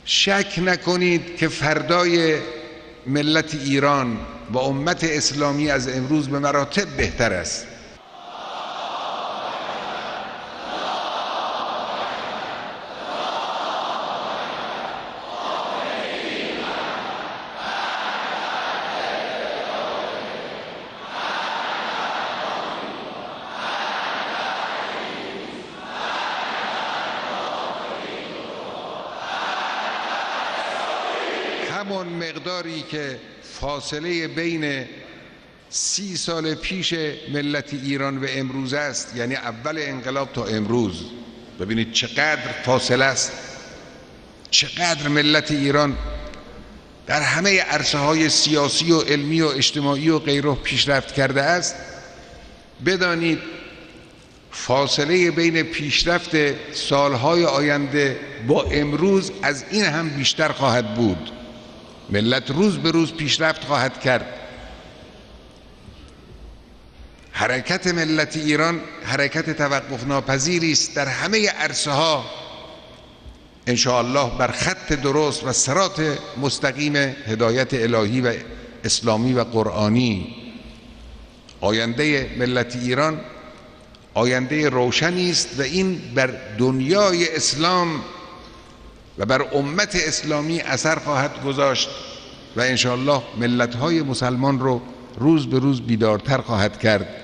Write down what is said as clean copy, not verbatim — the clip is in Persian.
شک نکنید که فردای ملت ایران و امت اسلامی از امروز به مراتب بهتر است. همون مقداری که فاصله بین 30 سال پیش ملت ایران و امروز است، یعنی اول انقلاب تا امروز، ببینید چقدر فاصله است، چقدر ملت ایران در همه عرصه‌های سیاسی و علمی و اجتماعی و غیره پیشرفت کرده است. بدانید فاصله بین پیشرفت سالهای آینده با امروز از این هم بیشتر خواهد بود. ملت روز به روز پیشرفت خواهد کرد. حرکت ملت ایران حرکت توقف ناپذیری است در همه عرصه‌ها، ان شاء الله بر خط درست و صراط مستقیم هدایت الهی و اسلامی و قرآنی. آینده ملت ایران آینده روشنی است و این بر دنیای اسلام و بر امت اسلامی اثر خواهد گذاشت و ان شاء الله ملت‌های مسلمان رو روز به روز بیدارتر خواهد کرد.